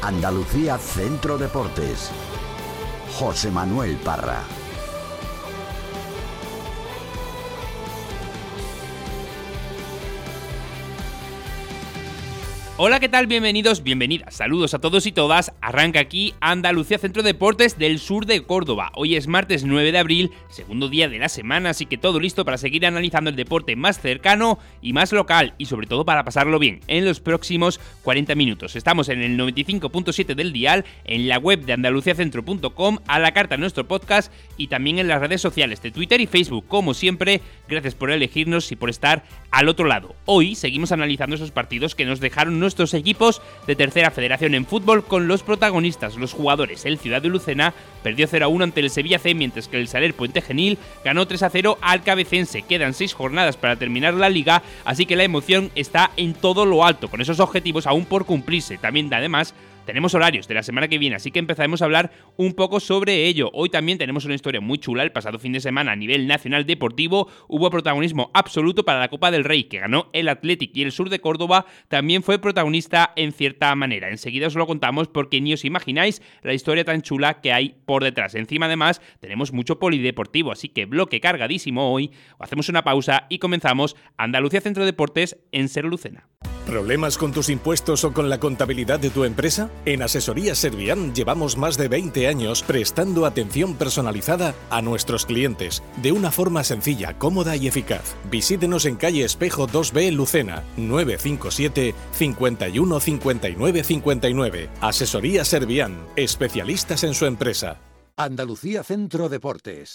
Andalucía Centro Deportes. José Manuel Parra. Hola, ¿qué tal? Bienvenidos, bienvenidas. Saludos a todos y todas. Arranca aquí Andalucía Centro Deportes del sur de Córdoba. Hoy es martes 9 de abril, segundo día de la semana, así que todo listo para seguir analizando el deporte más cercano y más local, y sobre todo para pasarlo bien en los próximos 40 minutos. Estamos en el 95.7 del dial, en la web de andaluciacentro.com, a la carta en nuestro podcast y también en las redes sociales de Twitter y Facebook. Como siempre, gracias por elegirnos y por estar al otro lado. Hoy seguimos analizando esos partidos que nos dejaron nuestros equipos de tercera federación en fútbol con los protagonistas, los jugadores. El Ciudad de Lucena perdió 0-1 ante el Sevilla C, mientras que el Saler Puente Genil ganó 3-0 al Cabecense. Quedan 6 jornadas para terminar la liga, así que la emoción está en todo lo alto, con esos objetivos aún por cumplirse. También, además, tenemos horarios de la semana que viene, así que empezaremos a hablar un poco sobre ello. Hoy también tenemos una historia muy chula. El pasado fin de semana a nivel nacional deportivo hubo protagonismo absoluto para la Copa del Rey, que ganó el Athletic, y el sur de Córdoba también fue protagonista en cierta manera. Enseguida os lo contamos porque ni os imagináis la historia tan chula que hay por detrás. Encima, además, tenemos mucho polideportivo, así que bloque cargadísimo hoy. Hacemos una pausa y comenzamos Andalucía Centro Deportes en Ser Lucena. ¿Problemas con tus impuestos o con la contabilidad de tu empresa? En Asesoría Servian llevamos más de 20 años prestando atención personalizada a nuestros clientes de una forma sencilla, cómoda y eficaz. Visítenos en calle Espejo 2B, Lucena, 957 51 59 59. Asesoría Servian, especialistas en su empresa. Andalucía Centro Deportes.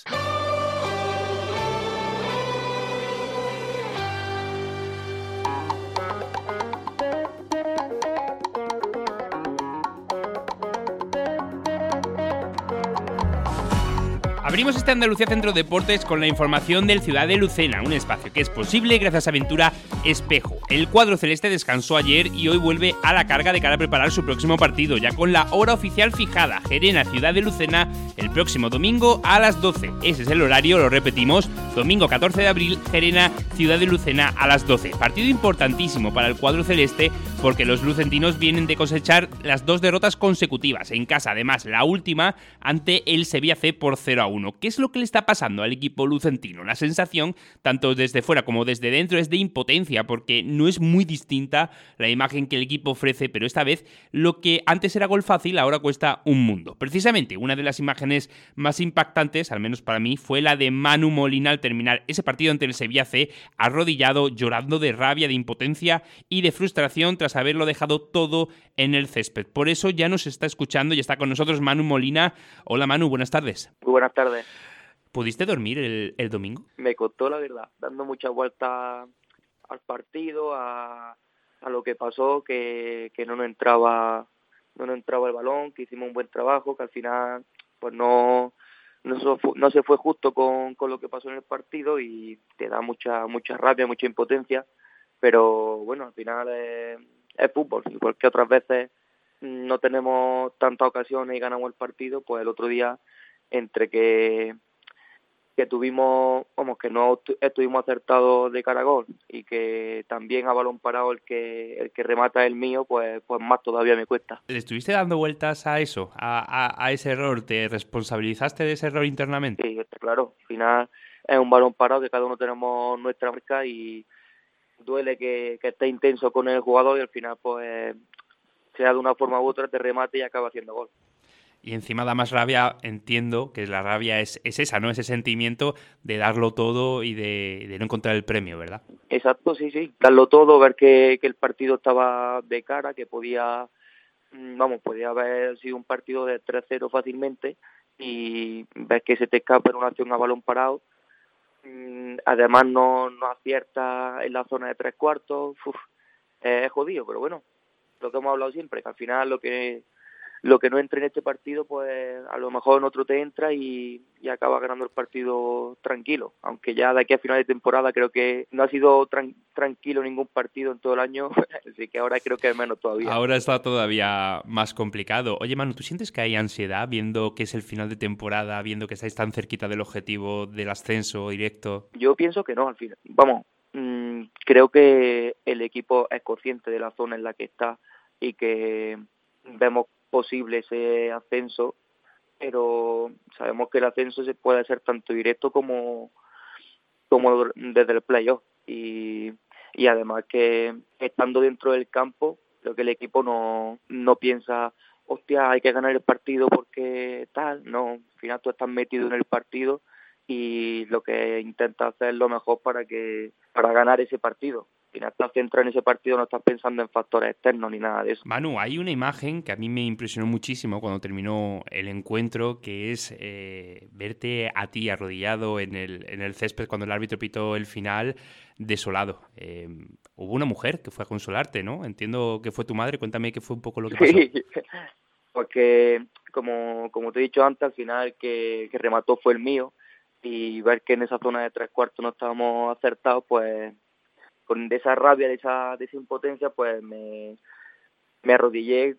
Abrimos este Andalucía Centro Deportes con la información del Ciudad de Lucena, un espacio que es posible gracias a Aventura Espejo. El cuadro celeste descansó ayer y hoy vuelve a la carga de cara a preparar su próximo partido, ya con la hora oficial fijada. Gerena Ciudad de Lucena el próximo domingo a las 12. Ese es el horario, lo repetimos, domingo 14 de abril, Gerena Ciudad de Lucena a las 12. Partido importantísimo para el cuadro celeste porque los lucentinos vienen de cosechar las 2 derrotas consecutivas en casa, además la última ante el Sevilla C por 0-1. ¿Qué es lo que le está pasando al equipo lucentino? La sensación, tanto desde fuera como desde dentro, es de impotencia, porque no es muy distinta la imagen que el equipo ofrece, pero esta vez lo que antes era gol fácil ahora cuesta un mundo. Precisamente una de las imágenes más impactantes, al menos para mí, fue la de Manu Molina al terminar ese partido ante el Sevilla C, arrodillado, llorando de rabia, de impotencia y de frustración tras haberlo dejado todo en el césped. Por eso ya nos está escuchando y está con nosotros Manu Molina. Hola Manu, buenas tardes. Muy buenas tardes. ¿Pudiste dormir el domingo? Me costó, la verdad, dando muchas vueltas al partido, a lo que pasó, que no nos entraba el balón, que hicimos un buen trabajo, que al final pues no se fue justo con lo que pasó en el partido y te da mucha rabia, mucha impotencia, pero bueno, al final es fútbol, igual que otras veces no tenemos tantas ocasiones y ganamos el partido, pues el otro día entre que tuvimos, que no estuvimos acertados de cara a gol y que también a balón parado el que remata es el mío, pues más todavía me cuesta. ¿Le estuviste dando vueltas a eso, a ese error? ¿Te responsabilizaste de ese error internamente? Sí, está claro. Al final es un balón parado que cada uno tenemos nuestra marca y duele que esté intenso con el jugador y al final pues sea de una forma u otra te remate y acaba haciendo gol. Y encima da más rabia, entiendo que la rabia es esa, ¿no? Ese sentimiento de darlo todo y de no encontrar el premio, ¿verdad? Exacto, sí. Darlo todo, ver que el partido estaba de cara, que podía haber sido un partido de 3-0 fácilmente y ver que se te escapa en una acción a balón parado. Además no acierta en la zona de 3/4. Es jodido, pero bueno, lo que hemos hablado siempre, que al final lo que no entre en este partido, pues a lo mejor en otro te entra y acaba ganando el partido tranquilo. Aunque ya de aquí a final de temporada creo que no ha sido tranquilo ningún partido en todo el año, así que ahora creo que es menos todavía. Ahora está todavía más complicado. Oye, Manu, ¿tú sientes que hay ansiedad viendo que es el final de temporada, viendo que estáis tan cerquita del objetivo del ascenso directo? Yo pienso que no, al final. Creo que el equipo es consciente de la zona en la que está y que vemos posible ese ascenso, pero sabemos que el ascenso se puede hacer tanto directo como desde el playoff, y además que estando dentro del campo, creo que el equipo no piensa, hostia, hay que ganar el partido porque tal, no, al final tú estás metido en el partido y lo que intentas hacer es lo mejor para ganar ese partido. Al final estás centrado en ese partido, no estás pensando en factores externos ni nada de eso. Manu, hay una imagen que a mí me impresionó muchísimo cuando terminó el encuentro, que es verte a ti arrodillado en el césped cuando el árbitro pitó el final, desolado. Hubo una mujer que fue a consolarte, ¿no? Entiendo que fue tu madre. Cuéntame qué fue un poco lo que pasó. Sí, porque como te he dicho antes, al final que remató fue el mío, y ver que en esa zona de 3/4 no estábamos acertados, pues con esa rabia, de esa impotencia, pues me arrodillé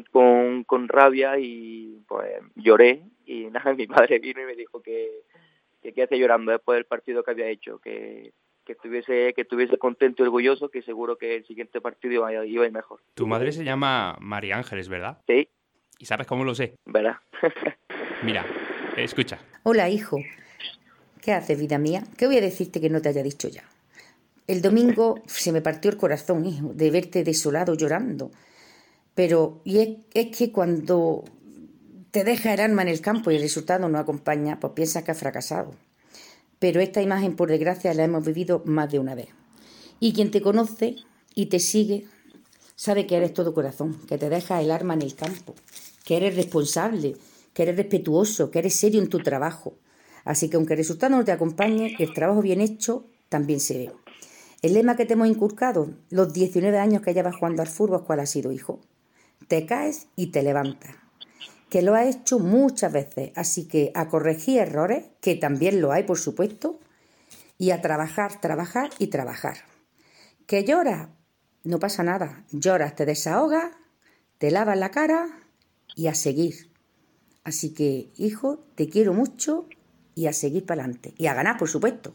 con rabia y pues lloré, y nada, mi padre vino y me dijo que quedase llorando después del partido que había hecho, que estuviese contento y orgulloso, que seguro que el siguiente partido iba a ir mejor. Tu madre se llama María Ángeles, ¿verdad? Sí. ¿Y sabes cómo lo sé? ¿Verdad? Mira, escucha. Hola, hijo. ¿Qué haces, vida mía? ¿Qué voy a decirte que no te haya dicho ya? El domingo se me partió el corazón, hijo, de verte desolado llorando. Pero es que cuando te deja el alma en el campo y el resultado no acompaña, pues piensas que has fracasado. Pero esta imagen, por desgracia, la hemos vivido más de una vez. Y quien te conoce y te sigue sabe que eres todo corazón, que te dejas el alma en el campo, que eres responsable, que eres respetuoso, que eres serio en tu trabajo. Así que aunque el resultado no te acompañe, el trabajo bien hecho también se ve. El lema que te hemos inculcado, los 19 años que llevas jugando al fútbol, ¿cuál ha sido, hijo? Te caes y te levantas. Que lo has hecho muchas veces, así que a corregir errores, que también lo hay, por supuesto, y a trabajar, trabajar y trabajar. ¿Que lloras? No pasa nada. Lloras, te desahogas, te lavas la cara y a seguir. Así que, hijo, te quiero mucho y a seguir para adelante. Y a ganar, por supuesto.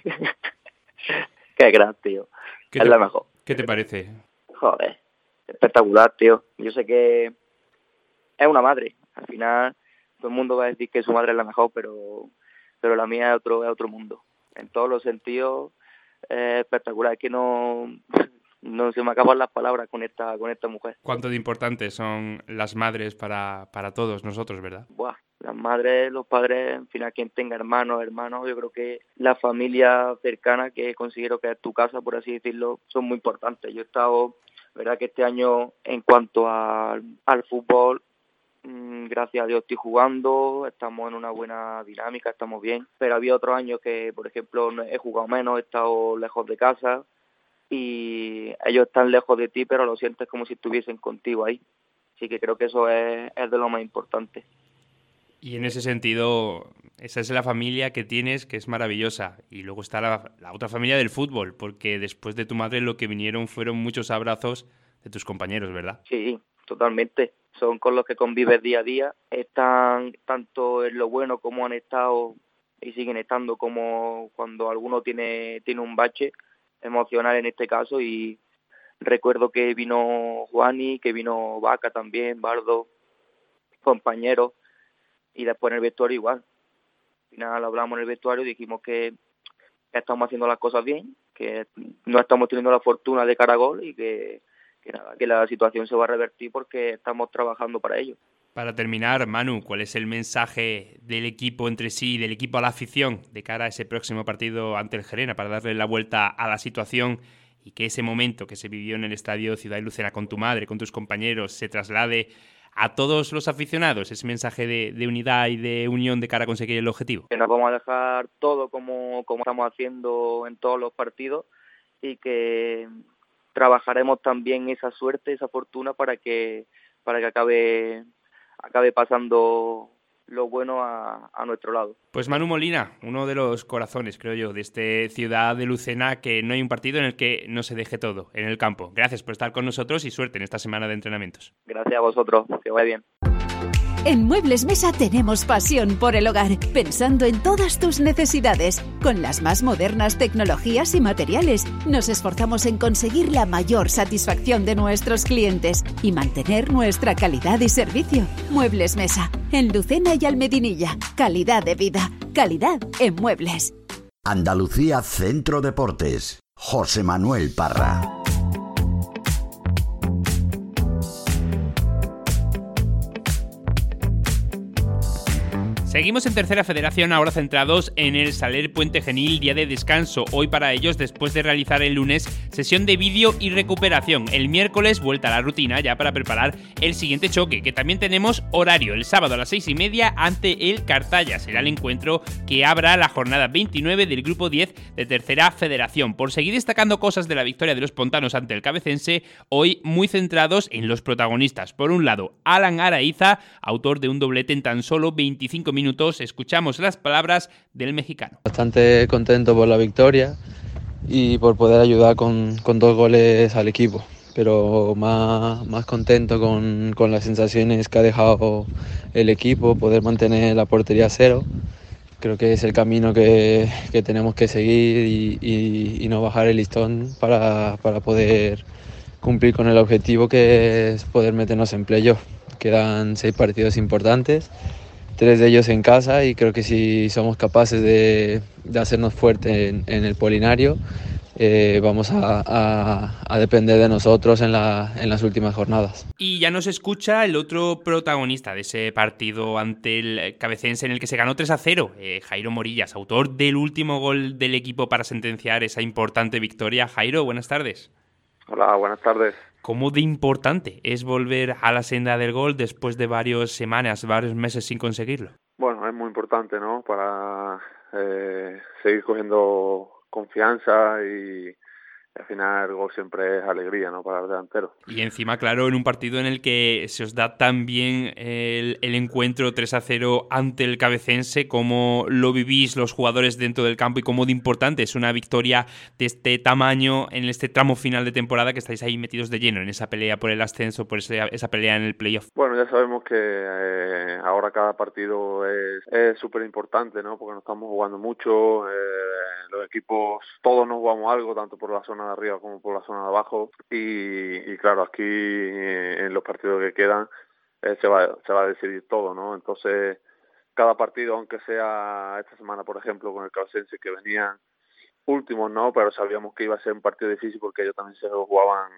Qué gran, tío. Es la mejor. ¿Qué te parece? Joder, espectacular, tío. Yo sé que es una madre. Al final, todo el mundo va a decir que su madre es la mejor, pero la mía es otro mundo. En todos los sentidos, espectacular. Es que no se me acaban las palabras con esta mujer. ¿Cuánto de importantes son las madres para todos nosotros, verdad? Buah, las madres, los padres, en fin, quien tenga hermanos, yo creo que la familia cercana, que considero que es tu casa, por así decirlo, son muy importantes. Yo he estado, verdad que este año, en cuanto al fútbol, gracias a Dios estoy jugando, estamos en una buena dinámica, estamos bien, pero había otros años que, por ejemplo, he jugado menos, he estado lejos de casa, y ellos están lejos de ti, pero lo sientes como si estuviesen contigo ahí. Así que creo que eso es de lo más importante. Y en ese sentido, esa es la familia que tienes, que es maravillosa. Y luego está la otra familia del fútbol, porque después de tu madre lo que vinieron fueron muchos abrazos de tus compañeros, ¿verdad? Sí, totalmente. Son con los que convives día a día. Están tanto en lo bueno como han estado y siguen estando, como cuando alguno tiene un bache emocional en este caso, y recuerdo que vino Juani, que vino Vaca también, Bardo, compañeros, y después en el vestuario igual. Al final hablamos en el vestuario y dijimos que estamos haciendo las cosas bien, que no estamos teniendo la fortuna de cara a gol y que la situación se va a revertir porque estamos trabajando para ello. Para terminar, Manu, ¿cuál es el mensaje del equipo entre sí, del equipo a la afición, de cara a ese próximo partido ante el Gerena, para darle la vuelta a la situación y que ese momento que se vivió en el estadio Ciudad Lucena con tu madre, con tus compañeros, se traslade a todos los aficionados, ese mensaje de unidad y de unión de cara a conseguir el objetivo? Que nos vamos a dejar todo como estamos haciendo en todos los partidos, y que trabajaremos también esa suerte, esa fortuna para que acabe pasando lo bueno a nuestro lado. Pues Manu Molina, uno de los corazones, creo yo, de este Ciudad de Lucena, que no hay un partido en el que no se deje todo en el campo. Gracias por estar con nosotros y suerte en esta semana de entrenamientos. Gracias a vosotros, que vaya bien. En Muebles Mesa tenemos pasión por el hogar, pensando en todas tus necesidades. Con las más modernas tecnologías y materiales, nos esforzamos en conseguir la mayor satisfacción de nuestros clientes y mantener nuestra calidad y servicio. Muebles Mesa, en Lucena y Almedinilla. Calidad de vida, calidad en muebles. Andalucía Centro Deportes. José Manuel Parra. Seguimos en Tercera Federación, ahora centrados en el Saler Puente Genil, día de descanso. Hoy para ellos, después de realizar el lunes sesión de vídeo y recuperación. El miércoles, vuelta a la rutina ya para preparar el siguiente choque, que también tenemos horario. El sábado a las 6:30 ante el Cartaya. Será el encuentro que abra la jornada 29 del Grupo 10 de Tercera Federación. Por seguir destacando cosas de la victoria de los pontanos ante el Cabecense, hoy muy centrados en los protagonistas. Por un lado, Alan Araiza, autor de un doblete en tan solo 25 minutos. Escuchamos las palabras del mexicano. Bastante contento por la victoria y por poder ayudar con 2 goles al equipo, pero más contento con las sensaciones que ha dejado el equipo, poder mantener la portería a 0. Creo que es el camino que tenemos que seguir y no bajar el listón para poder cumplir con el objetivo, que es poder meternos en playoff. Quedan 6 partidos importantes, 3 de ellos en casa, y creo que si somos capaces de hacernos fuerte en el Polinario, vamos a depender de nosotros en las últimas jornadas. Y ya nos escucha el otro protagonista de ese partido ante el Cabecense, en el que se ganó 3-0, Jairo Morillas, autor del último gol del equipo para sentenciar esa importante victoria. Jairo, buenas tardes. Hola, buenas tardes. ¿Cómo de importante es volver a la senda del gol después de varias semanas, varios meses sin conseguirlo? Bueno, es muy importante, ¿no? Para seguir cogiendo confianza, y al final el gol siempre es alegría, ¿no? Para el delantero. Y encima, claro, en un partido en el que se os da tan bien el encuentro 3-0 ante el Cabecense, ¿cómo lo vivís los jugadores dentro del campo y cómo de importante es una victoria de este tamaño en este tramo final de temporada, que estáis ahí metidos de lleno en esa pelea por el ascenso, por esa pelea en el playoff? Bueno, ya sabemos que ahora cada partido es súper importante, ¿no? Porque nos estamos jugando mucho, los equipos, todos nos jugamos algo, tanto por la zona de arriba como por la zona de abajo, y claro, aquí en los partidos que quedan se va a decidir todo, ¿no? Entonces, cada partido, aunque sea esta semana, por ejemplo, con el Cabecense, que venían últimos, ¿no? Pero sabíamos que iba a ser un partido difícil, porque ellos también se jugaban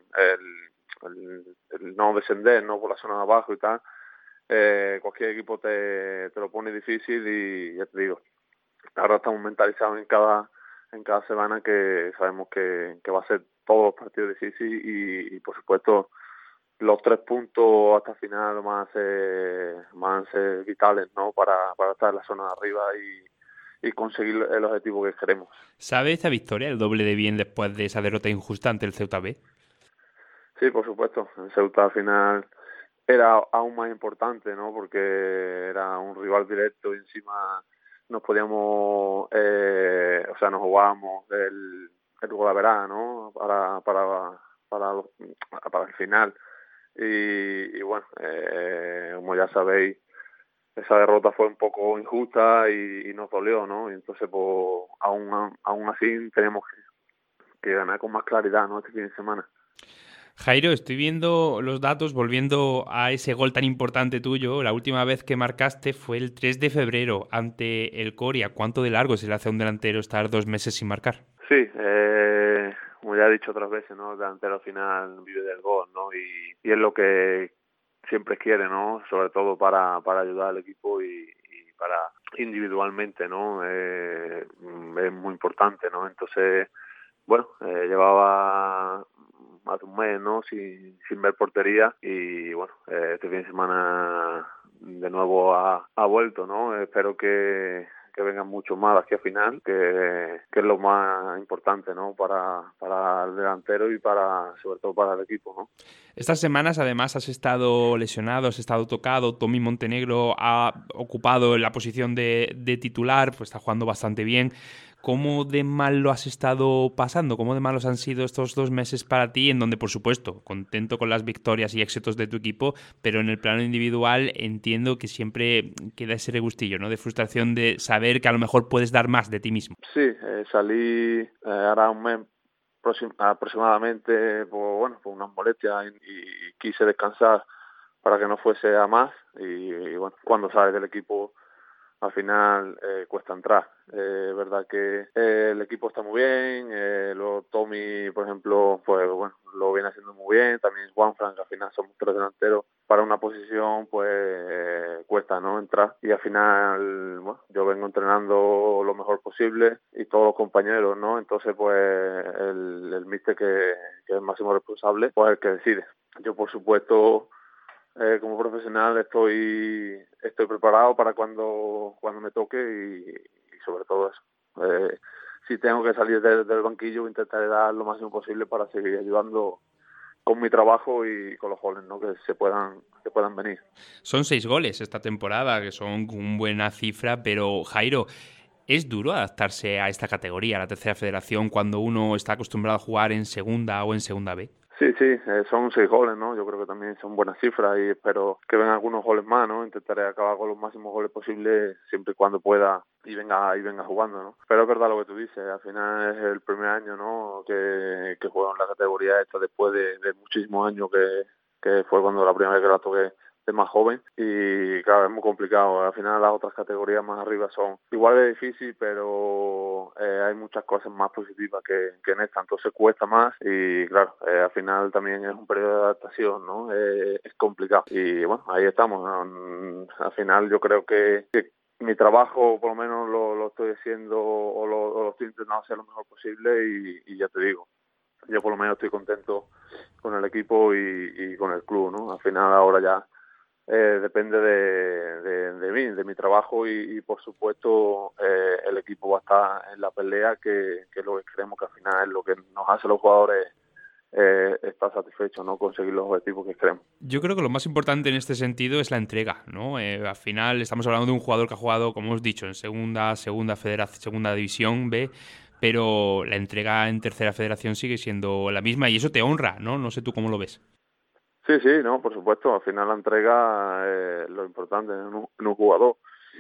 el no descender, ¿no? Por la zona de abajo y tal. Cualquier equipo te lo pone difícil, y ya te digo, ahora estamos mentalizados en cada semana, que sabemos que va a ser todos los partidos difíciles, y por supuesto los 3 puntos hasta el final van a ser vitales, ¿no? Para estar en la zona de arriba y conseguir el objetivo que queremos. ¿Sabe esta victoria el doble de bien después de esa derrota injusta ante el Ceuta B? Sí, por supuesto. El Ceuta al final era aún más importante, ¿no? Porque era un rival directo, y encima nos podíamos, nos jugábamos el golaverá, ¿no? Para el final. Y bueno, como ya sabéis, esa derrota fue un poco injusta y nos dolió, ¿no? Y entonces, pues, aún así teníamos que ganar con más claridad, ¿no? Este fin de semana. Jairo, estoy viendo los datos, volviendo a ese gol tan importante tuyo. La última vez que marcaste fue el 3 de febrero ante el Coria. ¿Cuánto de largo se le hace a un delantero estar 2 meses sin marcar? Sí, como ya he dicho otras veces, ¿no? El delantero al final vive del gol, ¿no? Y es lo que siempre quiere, ¿no? Sobre todo para ayudar al equipo y para individualmente, ¿no? Es muy importante, ¿no? Entonces, bueno, llevaba más de un mes, ¿no? Sin ver portería, y bueno, este fin de semana de nuevo ha vuelto, ¿no? Espero que vengan muchos más aquí al final, que es lo más importante, ¿no? Para el delantero y sobre todo para el equipo, ¿no? Estas semanas además has estado lesionado, has estado tocado. Tommy Montenegro ha ocupado la posición de titular, pues está jugando bastante bien. ¿Cómo de mal lo has estado pasando? ¿Cómo de malos han sido estos 2 meses para ti? En donde, por supuesto, contento con las victorias y éxitos de tu equipo, pero en el plano individual entiendo que siempre queda ese regustillo, ¿no? De frustración de saber que a lo mejor puedes dar más de ti mismo. Sí, salí ahora un mes aproximadamente por unas molestias y quise descansar para que no fuese a más y bueno, cuando sales del equipo al final cuesta entrar. Es verdad que el equipo está muy bien, Tommy, por ejemplo, pues bueno, lo viene haciendo muy bien, también Juanfran, que al final somos 3 delanteros, para una posición pues cuesta, ¿no?, entrar, y al final, bueno, yo vengo entrenando lo mejor posible y todos los compañeros, ¿no? Entonces pues el míster que es el máximo responsable, pues es el que decide. Yo por supuesto como profesional estoy preparado para cuando me toque y sobre todo eso. Si tengo que salir del banquillo, intentaré dar lo máximo posible para seguir ayudando con mi trabajo y con los goles, ¿no?, que puedan venir. Son 6 goles esta temporada, que son una buena cifra, pero Jairo, ¿es duro adaptarse a esta categoría, a la tercera federación, cuando uno está acostumbrado a jugar en segunda o en segunda B? Sí, son 6 goles, ¿no? Yo creo que también son buenas cifras y espero que vengan algunos goles más, ¿no? Intentaré acabar con los máximos goles posibles siempre y cuando pueda y venga jugando, ¿no? Pero es verdad lo que tú dices, al final es el primer año, ¿no?, que juego en la categoría esta después de muchísimos años que fue cuando la primera vez que la toqué de más joven y claro, es muy complicado. Al final las otras categorías más arriba son igual de difícil, pero hay muchas cosas más positivas que en esta, entonces cuesta más y claro, al final también es un periodo de adaptación, ¿no? Es complicado y bueno, ahí estamos, ¿no? Al final yo creo que mi trabajo por lo menos lo estoy haciendo o lo estoy intentando hacer lo mejor posible y ya te digo, yo por lo menos estoy contento con el equipo y con el club, ¿no? Al final ahora ya depende de mí, de mi trabajo y por supuesto el equipo va a estar en la pelea que es lo que queremos, que al final es lo que nos hace los jugadores estar satisfechos, ¿no?, conseguir los objetivos que queremos. Yo creo que lo más importante en este sentido es la entrega, ¿no? Al final estamos hablando de un jugador que ha jugado, como hemos dicho, en segunda división B, pero la entrega en tercera federación sigue siendo la misma y eso te honra, ¿no? No sé tú cómo lo ves. Sí, no, por supuesto, al final la entrega es lo importante en un jugador.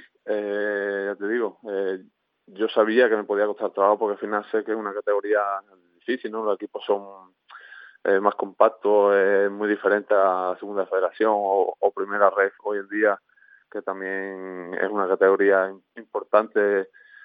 Ya te digo, yo sabía que me podía costar trabajo porque al final sé que es una categoría difícil, ¿no? Los equipos son más compactos, es muy diferente a segunda federación o primera red hoy en día, que también es una categoría importante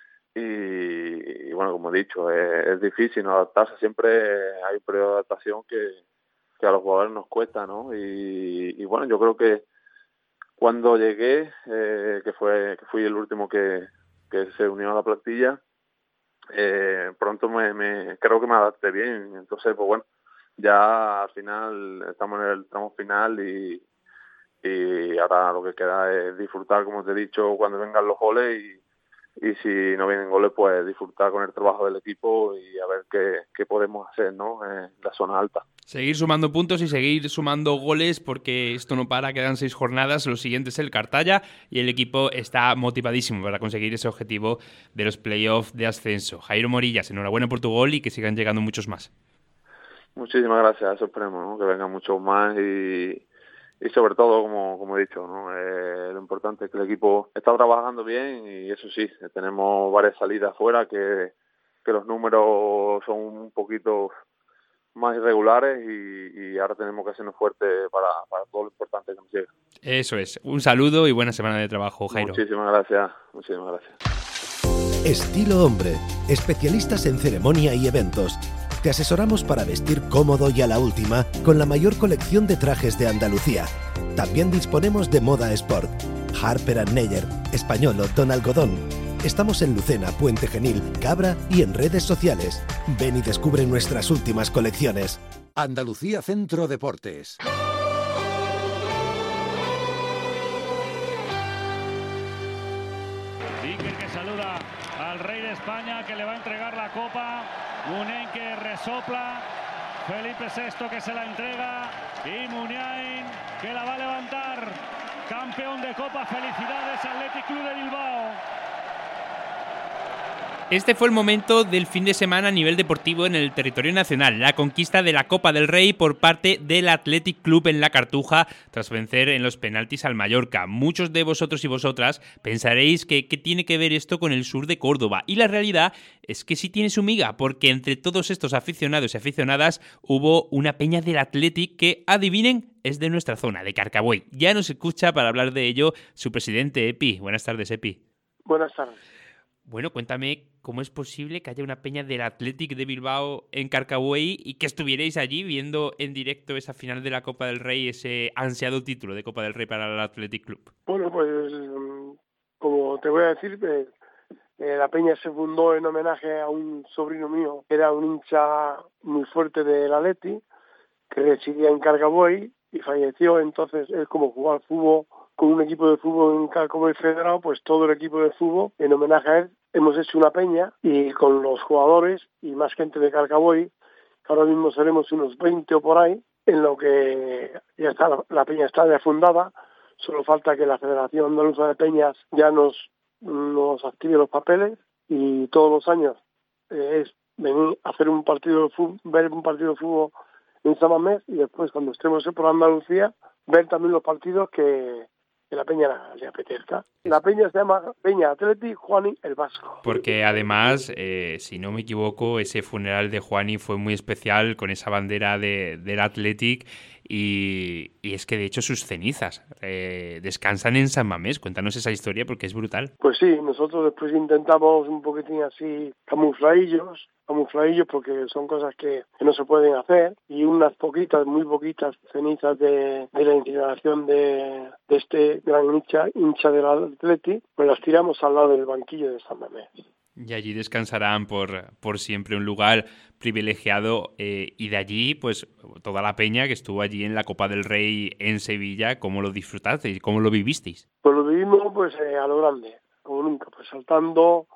y bueno, como he dicho, es difícil, ¿no?, adaptarse. Siempre hay un periodo de adaptación que a los jugadores nos cuesta, ¿no? Y bueno, yo creo que cuando llegué, que fui el último que se unió a la plantilla, pronto creo que me adapté bien. Entonces, pues bueno, ya al final estamos en el tramo final y ahora lo que queda es disfrutar, como te he dicho, cuando vengan los goles y si no vienen goles, pues disfrutar con el trabajo del equipo y a ver qué podemos hacer, ¿no?, en la zona alta. Seguir sumando puntos y seguir sumando goles porque esto no para, quedan 6 jornadas, lo siguiente es el Cartaya y el equipo está motivadísimo para conseguir ese objetivo de los playoffs de ascenso. Jairo Morillas, enhorabuena por tu gol y que sigan llegando muchos más. Muchísimas gracias, eso esperemos, ¿no?, que vengan muchos más y sobre todo, como he dicho, ¿no?, lo importante es que el equipo está trabajando bien y eso sí, tenemos varias salidas fuera que los números son un poquito más irregulares y ahora tenemos que hacernos fuertes para todo lo importante que nos llega. Eso es, un saludo y buena semana de trabajo, Jairo. Muchísimas gracias. Estilo Hombre, especialistas en ceremonia y eventos. Te asesoramos para vestir cómodo y a la última con la mayor colección de trajes de Andalucía. También disponemos de moda sport. Harper & Neyer, Españolo, Don Algodón. Estamos en Lucena, Puente Genil, Cabra y en redes sociales. Ven y descubre nuestras últimas colecciones. Andalucía Centro Deportes. Iker que saluda al rey de España, que le va a entregar la copa. Muniain que resopla. Felipe VI que se la entrega. Y Muniain que la va a levantar. Campeón de copa. Felicidades, Athletic Club de Bilbao. Este fue el momento del fin de semana a nivel deportivo en el territorio nacional, la conquista de la Copa del Rey por parte del Athletic Club en la Cartuja tras vencer en los penaltis al Mallorca. Muchos de vosotros y vosotras pensaréis que ¿qué tiene que ver esto con el sur de Córdoba? Y la realidad es que sí tiene su miga, porque entre todos estos aficionados y aficionadas hubo una peña del Athletic que, adivinen, es de nuestra zona, de Carcabuey. Ya nos escucha para hablar de ello su presidente, Epi. Buenas tardes, Epi. Buenas tardes. Bueno, cuéntame cómo es posible que haya una peña del Athletic de Bilbao en Carcabuey y que estuvierais allí viendo en directo esa final de la Copa del Rey, ese ansiado título de Copa del Rey para el Athletic Club. Bueno, pues como te voy a decir, la peña se fundó en homenaje a un sobrino mío, que era un hincha muy fuerte del Athletic, que residía en Carcabuey y falleció. Entonces él, como jugaba al fútbol con un equipo de fútbol en Carcabuey federado, pues todo el equipo de fútbol, en homenaje a él, hemos hecho una peña y con los jugadores y más gente de Carcabuey, que ahora mismo seremos unos 20 o por ahí, en lo que ya está, la peña está ya fundada. Solo falta que la Federación Andaluza de Peñas ya nos active los papeles, y todos los años es venir a hacer un partido de fútbol, ver un partido de fútbol en San Mamés, y después, cuando estemos por Andalucía, ver también los partidos que la peña le apetezca. La peña se llama Peña Athletic Juani el Vasco. Porque además, si no me equivoco, ese funeral de Juani fue muy especial con esa bandera del Athletic, y es que de hecho sus cenizas descansan en San Mamés. Cuéntanos esa historia porque es brutal. Pues sí, nosotros después intentamos un poquitín así camufladillos, porque son cosas que no se pueden hacer, y unas poquitas, muy poquitas cenizas de la incineración de este gran hincha del Athletic, pues las tiramos al lado del banquillo de San Mamés. Y allí descansarán por siempre, un lugar privilegiado, y de allí pues toda la peña que estuvo allí en la Copa del Rey en Sevilla. ¿Cómo lo disfrutasteis? ¿Cómo lo vivisteis? Pues lo vivimos pues a lo grande, como nunca, pues saltando,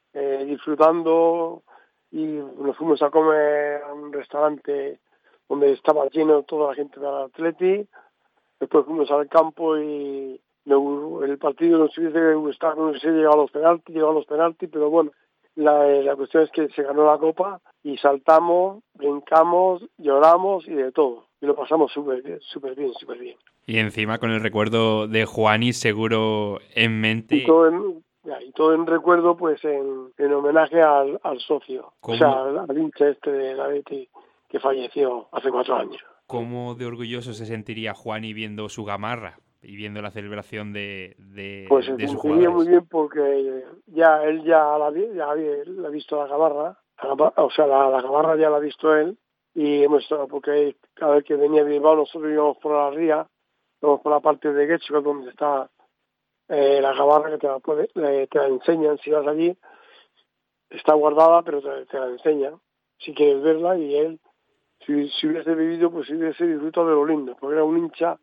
disfrutando, y nos fuimos a comer a un restaurante donde estaba lleno toda la gente del Athletic. Después fuimos al campo y el partido nos hubiese gustado, no hubiese llegado a los penaltis, pero bueno, la cuestión es que se ganó la Copa y saltamos, brincamos, lloramos y de todo. Y lo pasamos súper bien. Y encima con el recuerdo de Juani seguro en mente. Y todo en recuerdo, pues en homenaje al socio. ¿Cómo? O sea, al hincha de la Betis que falleció hace 4 años. ¿Cómo de orgulloso se sentiría Juani viendo su gamarra y viendo la celebración de pues se sus sentiría jugadores? Muy bien, porque él ya la ha visto la gamarra. O sea, la gamarra ya la ha visto él, y hemos estado, porque cada vez que venía a Bilbao nosotros íbamos por la ría, íbamos por la parte de Guecho, donde está la gamarra, que te la enseñan si vas allí. Está guardada, pero te la enseñan si quieres verla, y él, si hubiese vivido, pues hubiese disfrutado de lo lindo, porque era un hincha,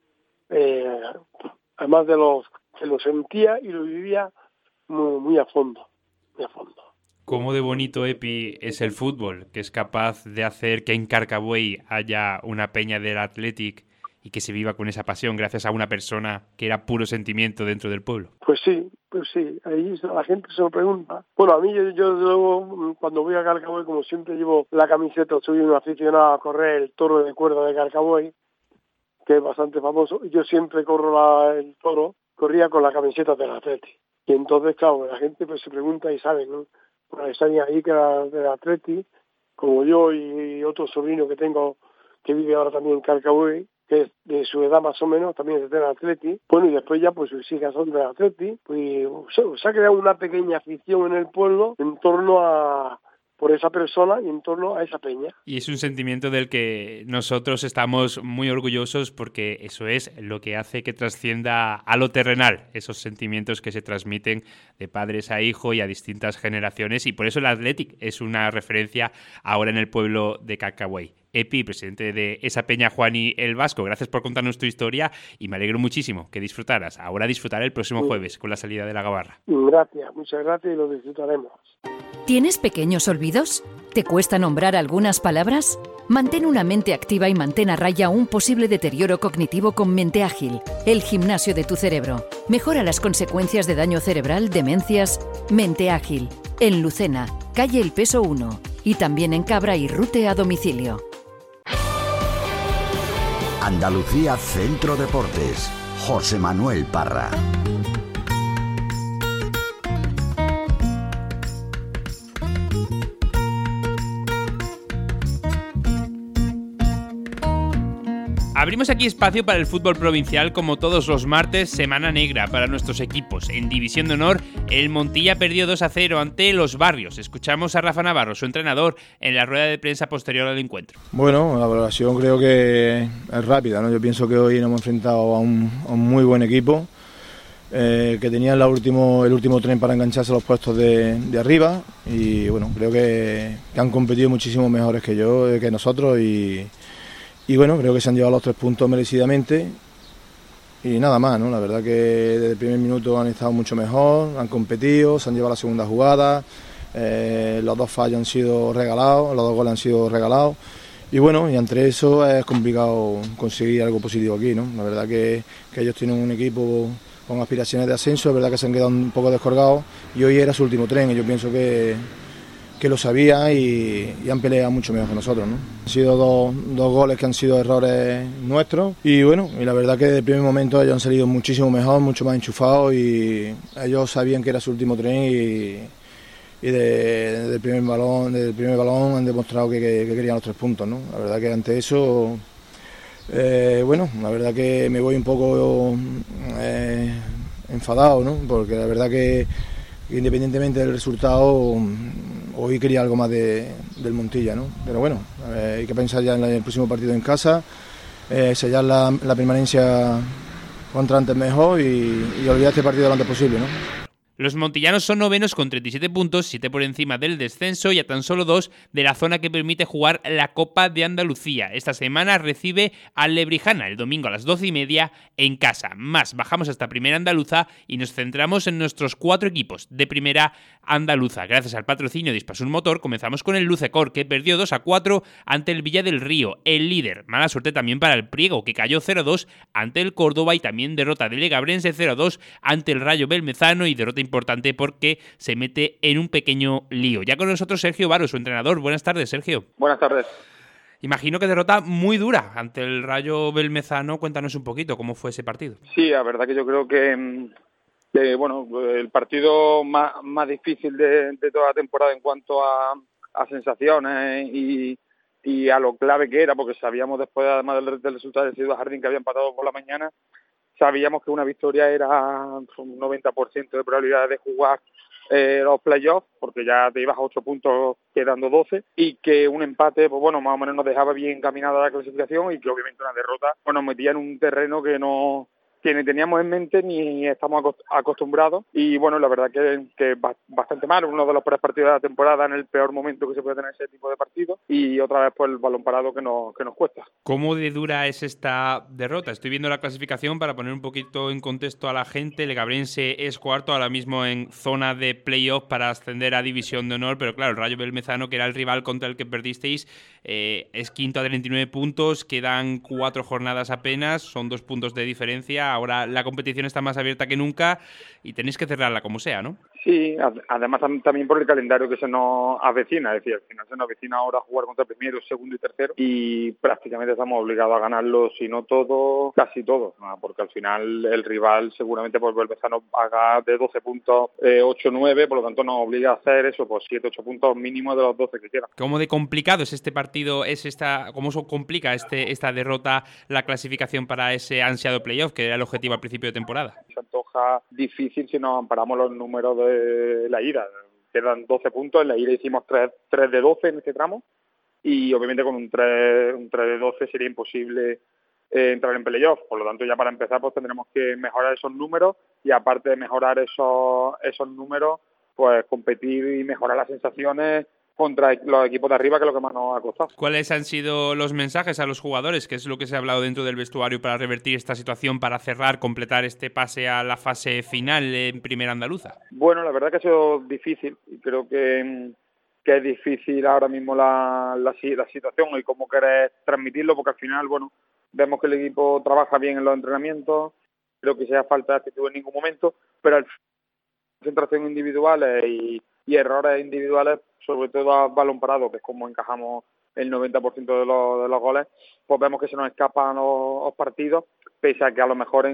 además de que lo sentía y lo vivía muy a fondo. ¿Cómo de bonito, Epi, es el fútbol, que es capaz de hacer que en Carcabuey haya una peña del Athletic y que se viva con esa pasión gracias a una persona que era puro sentimiento dentro del pueblo? Pues sí, ahí la gente se lo pregunta. Bueno, a mí yo luego, cuando voy a Carcabuey, como siempre llevo la camiseta, soy un aficionado a correr el toro de cuerda de Carcabuey, que es bastante famoso, y yo siempre corro el toro, corría con la camiseta del Athletic. Y entonces, claro, la gente pues se pregunta y sabe, ¿no? Bueno, está ahí que era del Athletic, como yo y otro sobrino que tengo, que vive ahora también en Carcabuey, que es de su edad más o menos, también es del Athletic. Bueno, y después ya pues sus hijas son del Athletic, pues se ha creado una pequeña afición en el pueblo en torno por esa persona y en torno a esa peña. Y es un sentimiento del que nosotros estamos muy orgullosos, porque eso es lo que hace que trascienda a lo terrenal, esos sentimientos que se transmiten de padres a hijo y a distintas generaciones, y por eso el Athletic es una referencia ahora en el pueblo de Carcabuey. Epi, presidente de esa peña Juani el Vasco, gracias por contarnos tu historia, y me alegro muchísimo que disfrutaras. Ahora disfrutaré el próximo jueves con la salida de la gabarra. Gracias, muchas gracias, y lo disfrutaremos. ¿Tienes pequeños olvidos? ¿Te cuesta nombrar algunas palabras? Mantén una mente activa y mantén a raya un posible deterioro cognitivo con Mente Ágil, el gimnasio de tu cerebro. Mejora las consecuencias de daño cerebral, demencias. Mente Ágil, en Lucena, calle El Peso 1 y también en Cabra y Rute a domicilio. Andalucía Centro Deportes. José Manuel Parra. Abrimos aquí espacio para el fútbol provincial como todos los martes, semana negra para nuestros equipos. En División de Honor, el Montilla perdió 2-0 ante los Barrios. Escuchamos a Rafa Navarro, su entrenador, en la rueda de prensa posterior al encuentro. Bueno, la valoración creo que es rápida, ¿no? Yo pienso que hoy nos hemos enfrentado a un muy buen equipo que tenía el último tren para engancharse a los puestos de arriba y bueno, creo que han competido muchísimo mejores que nosotros y bueno, creo que se han llevado los 3 puntos merecidamente y nada más, ¿no? La verdad que desde el primer minuto han estado mucho mejor, han competido, se han llevado la segunda jugada, los 2 fallos han sido regalados, los 2 goles han sido regalados y bueno, y entre eso es complicado conseguir algo positivo aquí, ¿no? La verdad que ellos tienen un equipo con aspiraciones de ascenso, es verdad que se han quedado un poco descolgados y hoy era su último tren y yo pienso que lo sabía y han peleado mucho mejor que nosotros, ¿no? Han sido dos goles que han sido errores nuestros y bueno, y la verdad que desde el primer momento ellos han salido muchísimo mejor, mucho más enchufados y ellos sabían que era su último tren y desde el primer balón han demostrado que querían los 3 puntos, ¿no? La verdad que ante eso, bueno, la verdad que me voy un poco enfadado, ¿no? Porque la verdad que independientemente del resultado, hoy quería algo más del Montilla, ¿no? Pero bueno, hay que pensar ya en el próximo partido en casa, sellar la permanencia cuanto antes mejor y olvidar este partido lo antes posible, ¿no? Los montillanos son novenos con 37 puntos, 7 por encima del descenso y a tan solo 2 de la zona que permite jugar la Copa de Andalucía. Esta semana recibe al Lebrijana el domingo a las 12:30 en casa. Más, bajamos hasta Primera Andaluza y nos centramos en nuestros 4 equipos de Primera Andaluza. Gracias al patrocinio de Hispasur Motor, comenzamos con el Lucecor, que perdió 2-4 ante el Villa del Río, el líder. Mala suerte también para el Priego, que cayó 0-2 ante el Córdoba y también derrota del Legabrense 0-2 ante el Rayo Belmezano y derrota importante porque se mete en un pequeño lío. Ya con nosotros Sergio Varo, su entrenador. Buenas tardes, Sergio. Buenas tardes. Imagino que derrota muy dura ante el Rayo Belmezano. Cuéntanos un poquito cómo fue ese partido. Sí, la verdad que yo creo que bueno, el partido más difícil de toda la temporada en cuanto a sensaciones y a lo clave que era, porque sabíamos después, además del resultado de Ciudad Jardín, que había empatado por la mañana, sabíamos que una victoria era un 90% de probabilidad de jugar los playoffs, porque ya te ibas a 8 puntos quedando 12, y que un empate, pues bueno, más o menos nos dejaba bien encaminada la clasificación y que obviamente una derrota pues nos metía en un terreno que ni teníamos en mente ni estamos acostumbrados y bueno, la verdad que bastante mal, uno de los peores partidos de la temporada en el peor momento que se puede tener ese tipo de partidos y otra vez pues el balón parado que nos cuesta. ¿Cómo de dura es esta derrota? Estoy viendo la clasificación para poner un poquito en contexto a la gente. El Legabrense es cuarto ahora mismo en zona de playoff para ascender a División de Honor, pero claro, el Rayo Belmezano, que era el rival contra el que perdisteis, es quinto a 39 puntos, quedan 4 jornadas apenas, son 2 puntos de diferencia. Ahora la competición está más abierta que nunca y tenéis que cerrarla como sea, ¿no? Sí, además también por el calendario que se nos avecina, es decir, al final se nos avecina ahora jugar contra el primero, segundo y tercero y prácticamente estamos obligados a ganarlo, si no todo, casi todo, ¿no? Porque al final el rival seguramente por Belmezano haga de 12 puntos 8-9, por lo tanto nos obliga a hacer eso, pues 7-8 puntos mínimo de los 12 que quieran. ¿Cómo de complicado es este partido, cómo se complica esta derrota la clasificación para ese ansiado playoff que era el objetivo al principio de temporada? Se antoja difícil si nos amparamos los números de la ida. Quedan 12 puntos, en la ida hicimos 3 de 12 en este tramo y obviamente con un 3 de 12 sería imposible entrar en playoff. Por lo tanto, ya para empezar pues tendremos que mejorar esos números y aparte de mejorar esos números, pues competir y mejorar las sensaciones contra los equipos de arriba, que es lo que más nos ha costado. ¿Cuáles han sido los mensajes a los jugadores? ¿Qué es lo que se ha hablado dentro del vestuario para revertir esta situación, para completar este pase a la fase final en Primera Andaluza? Bueno, la verdad que ha sido difícil y creo que es difícil ahora mismo la situación y cómo querer transmitirlo, porque al final, bueno, vemos que el equipo trabaja bien en los entrenamientos, creo que se hace falta actitud en ningún momento, pero al concentración individual y errores individuales, sobre todo a balón parado, que es como encajamos el 90% de los goles, pues vemos que se nos escapan los partidos, pese a que a lo mejor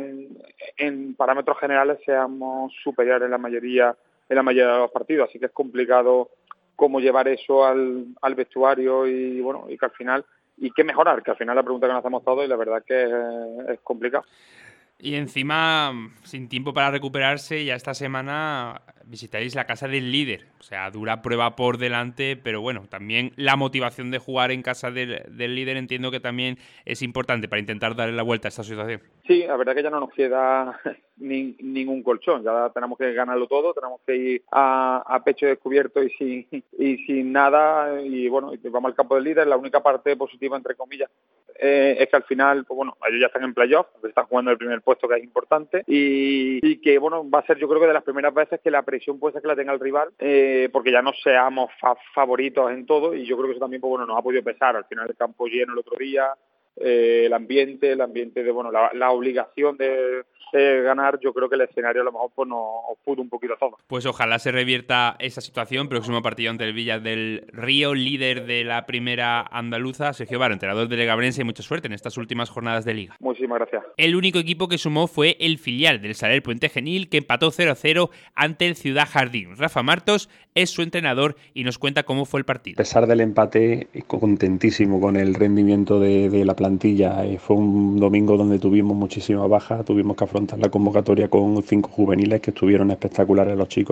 en parámetros generales seamos superiores en la mayoría de los partidos. Así que es complicado cómo llevar eso al vestuario y bueno, y que al final, y qué mejorar, que al final la pregunta que nos hacemos todos, y la verdad que es complicado. Y encima, sin tiempo para recuperarse, ya esta semana visitaréis la casa del líder. O sea, dura prueba por delante, pero bueno, también la motivación de jugar en casa del líder entiendo que también es importante para intentar darle la vuelta a esta situación. Sí, la verdad que ya no nos queda ningún colchón, ya tenemos que ganarlo todo, tenemos que ir a pecho descubierto y sin nada, y bueno, vamos al campo del líder. La única parte positiva, entre comillas, es que al final, pues bueno, ellos ya están en playoff, están jugando el primer puesto, que es importante, y que bueno, va a ser, yo creo que de las primeras veces que la presión puede ser que la tenga el rival, porque ya no seamos favoritos en todo, y yo creo que eso también, pues bueno, nos ha podido pesar. Al final el campo lleno el otro día, el ambiente de bueno, la obligación de ganar. Yo creo que el escenario a lo mejor pues nos pudo un poquito a todos. Pues ojalá se revierta esa situación. Próximo partido ante el Villas del Río, líder de la primera andaluza. Sergio Varo, entrenador del Legabrense, y mucha suerte en estas últimas jornadas de Liga. Muchísimas gracias. El único equipo que sumó fue el filial del Saler Puente Genil, que empató 0-0 ante el Ciudad Jardín. Rafa Martos es su entrenador y nos cuenta cómo fue el partido. A pesar del empate, contentísimo con el rendimiento de la plantilla. Fue un domingo donde tuvimos muchísimas bajas, tuvimos que afrontar la convocatoria con 5 juveniles que estuvieron espectaculares los chicos.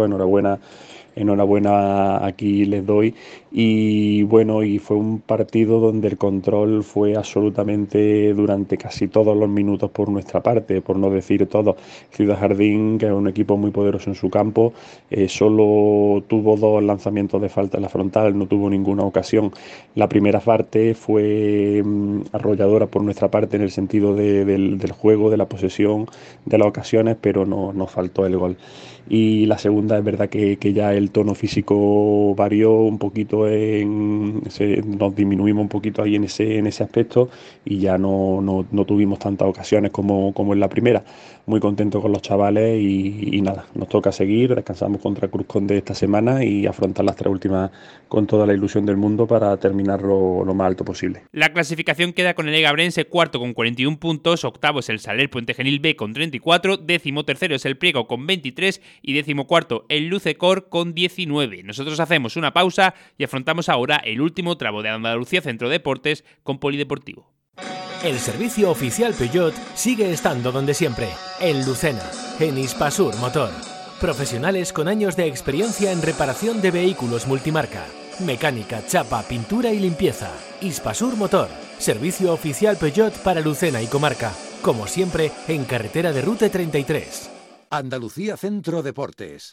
Enhorabuena, aquí les doy. Y bueno, y fue un partido donde el control fue absolutamente durante casi todos los minutos por nuestra parte, por no decir todo. Ciudad Jardín, que es un equipo muy poderoso en su campo, solo tuvo 2 lanzamientos de falta en la frontal, no tuvo ninguna ocasión. La primera parte fue arrolladora por nuestra parte en el sentido del juego, de la posesión, de las ocasiones, pero no nos faltó el gol. Y la segunda es verdad que ya el tono físico varió un poquito, nos disminuimos un poquito ahí en ese aspecto, y ya no tuvimos tantas ocasiones como en la primera. Muy contento con los chavales y nada, nos toca seguir, descansamos contra Cruz Conde esta semana y afrontar las 3 últimas con toda la ilusión del mundo para terminarlo lo más alto posible. La clasificación queda con el Legabrense cuarto con 41 puntos, octavo es el Saler Puente Genil B con 34, décimo tercero es el Priego con 23 y décimo cuarto el Lucecor con 19. Nosotros hacemos una pausa y afrontamos ahora el último tramo de Andalucía Centro Deportes con Polideportivo. El servicio oficial Peugeot sigue estando donde siempre, en Lucena, en Hispasur Motor. Profesionales con años de experiencia en reparación de vehículos multimarca, mecánica, chapa, pintura y limpieza. Hispasur Motor, servicio oficial Peugeot para Lucena y comarca. Como siempre, en carretera de Rute 33. Andalucía Centro Deportes.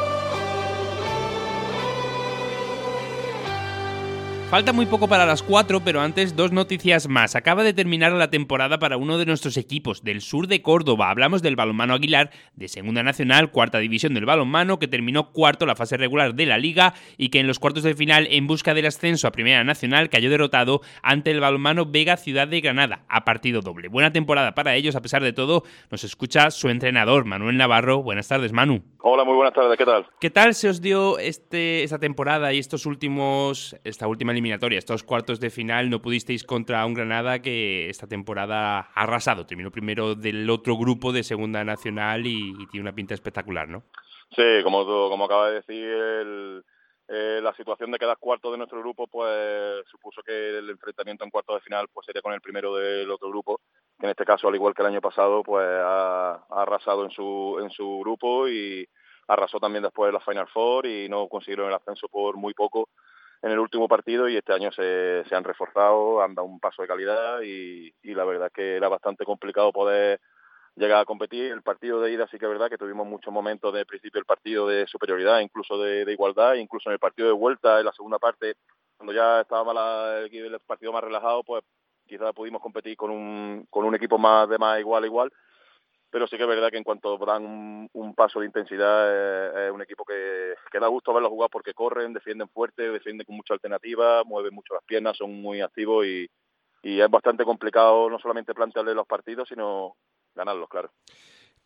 Falta muy poco para las 4, pero antes 2 noticias más. Acaba de terminar la temporada para uno de nuestros equipos del sur de Córdoba. Hablamos del Balonmano Aguilar, de Segunda Nacional, cuarta división del balonmano, que terminó cuarto la fase regular de la Liga y que en los cuartos de final, en busca del ascenso a Primera Nacional, cayó derrotado ante el Balonmano Vega Ciudad de Granada, a partido doble. Buena temporada para ellos, a pesar de todo. Nos escucha su entrenador, Manuel Navarro. Buenas tardes, Manu. Hola, muy buenas tardes, ¿qué tal? ¿Qué tal se os dio esta temporada y esta última eliminatoria, estos cuartos de final? No pudisteis contra un Granada que esta temporada ha arrasado. Terminó primero del otro grupo de Segunda Nacional y tiene una pinta espectacular, ¿no? Sí, como acaba de decir, la situación de quedar cuarto de nuestro grupo pues supuso que el enfrentamiento en cuartos de final pues sería con el primero del otro grupo, que en este caso, al igual que el año pasado, pues ha arrasado en su grupo y arrasó también después la Final Four y no consiguieron el ascenso por muy poco en el último partido, y este año se han reforzado, han dado un paso de calidad y la verdad es que era bastante complicado poder llegar a competir. El partido de ida sí que es verdad que tuvimos muchos momentos de principio del partido de superioridad, incluso de igualdad, incluso en el partido de vuelta, en la segunda parte, cuando ya estaba el partido más relajado, pues quizás pudimos competir con un equipo más igual a igual. Pero sí que es verdad que en cuanto dan un paso de intensidad, es un equipo que da gusto verlos jugar porque corren, defienden fuerte, defienden con mucha alternativa, mueven mucho las piernas, son muy activos y es bastante complicado no solamente plantearle los partidos, sino ganarlos, claro.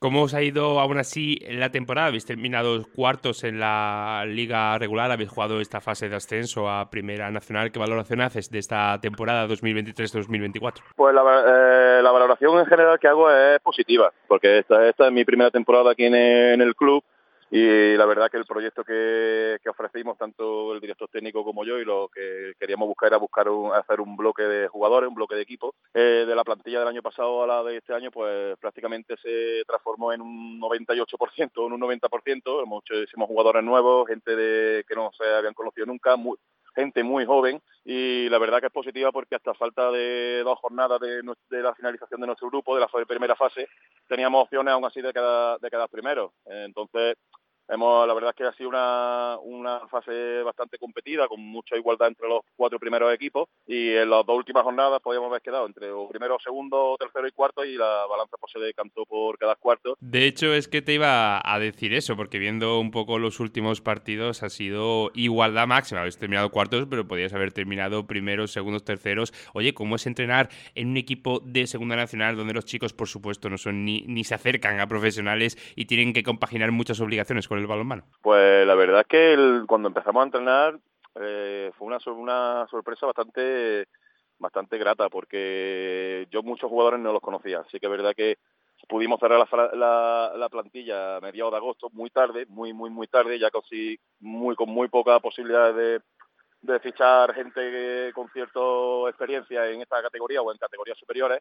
¿Cómo os ha ido aún así en la temporada? Habéis terminado cuartos en la liga regular, habéis jugado esta fase de ascenso a Primera Nacional. ¿Qué valoración haces de esta temporada 2023-2024? Pues la valoración en general que hago es positiva, porque esta es mi primera temporada aquí en el club. Y la verdad que el proyecto que ofrecimos, tanto el director técnico como yo, y lo que queríamos buscar era hacer un bloque de jugadores, un bloque de equipo. De la plantilla del año pasado a la de este año, pues prácticamente se transformó en un 98%, en un 90%. Muchísimos jugadores nuevos, gente que no se habían conocido nunca, gente muy joven. Y la verdad que es positiva porque hasta falta de 2 jornadas de la finalización de nuestro grupo, de la primera fase, teníamos opciones aún así de quedar primeros. Entonces, la verdad es que ha sido una fase bastante competida, con mucha igualdad entre los 4 primeros equipos, y en las 2 últimas jornadas podíamos haber quedado entre o primero, segundo, tercero y cuarto, y la balanza pues se decantó por quedar cuarto. De hecho, es que te iba a decir eso, porque viendo un poco los últimos partidos ha sido igualdad máxima. Habéis terminado cuartos, pero podías haber terminado primeros, segundos, terceros. Oye, ¿cómo es entrenar en un equipo de Segunda Nacional donde los chicos, por supuesto, no son ni se acercan a profesionales y tienen que compaginar muchas obligaciones con el balonmano? Pues la verdad es que cuando empezamos a entrenar fue una sorpresa bastante grata, porque yo muchos jugadores no los conocía. Así que es verdad que pudimos cerrar la plantilla a mediados de agosto, muy tarde, muy tarde, ya con muy poca posibilidad de fichar gente con cierta experiencia en esta categoría o en categorías superiores.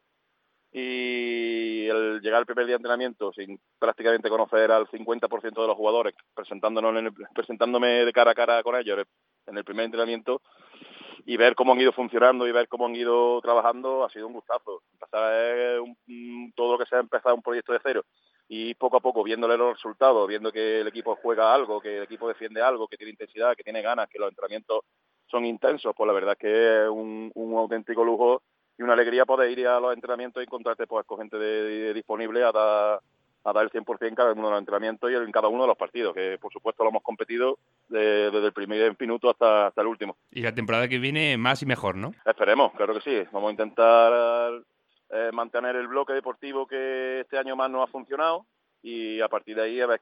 Y el llegar al primer día de entrenamiento sin prácticamente conocer al 50% de los jugadores, presentándome de cara a cara con ellos en el primer entrenamiento, y ver cómo han ido funcionando y ver cómo han ido trabajando, ha sido un gustazo. Todo lo que se ha empezado un proyecto de cero, y poco a poco viéndole los resultados, viendo que el equipo juega algo, que el equipo defiende algo, que tiene intensidad, que tiene ganas, que los entrenamientos son intensos, pues la verdad es que es un auténtico lujo y una alegría poder ir a los entrenamientos y encontrarte pues con gente disponible a dar el 100% en cada uno de los entrenamientos y en cada uno de los partidos, que por supuesto lo hemos competido desde el primer minuto hasta el último. Y la temporada que viene más y mejor, ¿no? Esperemos, claro que sí. Vamos a intentar mantener el bloque deportivo que este año más nos ha funcionado, y a partir de ahí a ver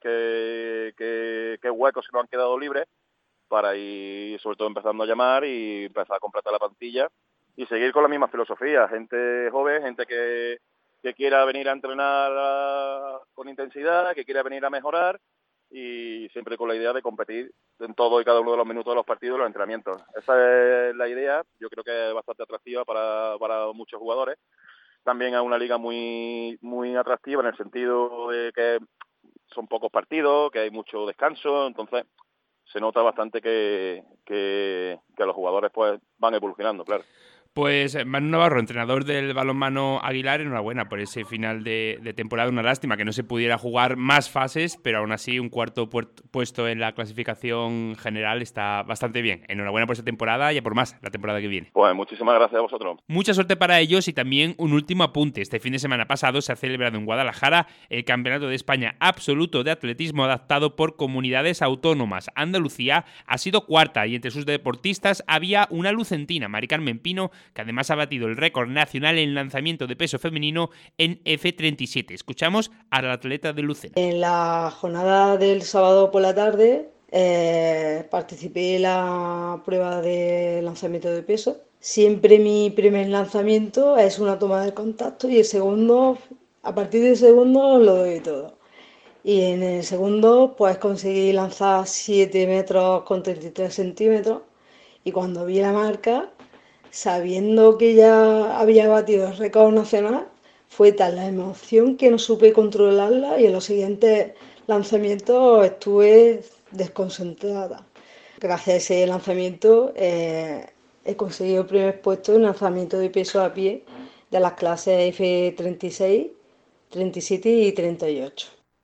qué huecos se nos han quedado libres para ir sobre todo empezando a llamar y empezar a completar la plantilla y seguir con la misma filosofía. Gente joven, gente que quiera venir a entrenar con intensidad, que quiera venir a mejorar, y siempre con la idea de competir en todo y cada uno de los minutos de los partidos y los entrenamientos. Esa es la idea. Yo creo que es bastante atractiva para muchos jugadores. También es una liga muy atractiva en el sentido de que son pocos partidos, que hay mucho descanso, entonces se nota bastante que los jugadores pues van evolucionando, claro. Pues Manu Navarro, entrenador del balonmano Aguilar, enhorabuena por ese final de temporada. Una lástima que no se pudiera jugar más fases, pero aún así un cuarto puesto en la clasificación general está bastante bien. Enhorabuena por esa temporada y a por más la temporada que viene. Pues muchísimas gracias a vosotros. Mucha suerte para ellos, y también un último apunte. Este fin de semana pasado se ha celebrado en Guadalajara el Campeonato de España Absoluto de Atletismo adaptado por comunidades autónomas. Andalucía ha sido cuarta y entre sus deportistas había una lucentina, Mari Carmen Pino, que además ha batido el récord nacional en lanzamiento de peso femenino en F37. Escuchamos al atleta de Lucena. En la jornada del sábado por la tarde participé en la prueba de lanzamiento de peso. Siempre mi primer lanzamiento es una toma de contacto y el segundo, a partir del segundo lo doy todo. Y en el segundo pues conseguí lanzar 7 metros con 33 centímetros, y cuando vi la marca, sabiendo que ya había batido el récord nacional, fue tal la emoción que no supe controlarla, y en los siguientes lanzamientos estuve desconcentrada. Gracias a ese lanzamiento he conseguido el primer puesto en lanzamiento de peso a pie de las clases F36, 37 y 38.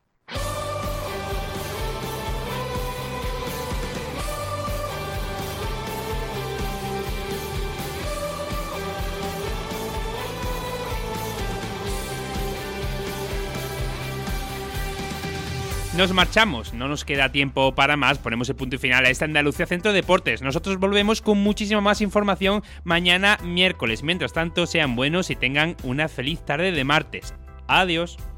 Nos marchamos, no nos queda tiempo para más, ponemos el punto y final a esta Andalucía Centro Deportes. Nosotros volvemos con muchísima más información mañana miércoles. Mientras tanto, sean buenos y tengan una feliz tarde de martes. Adiós.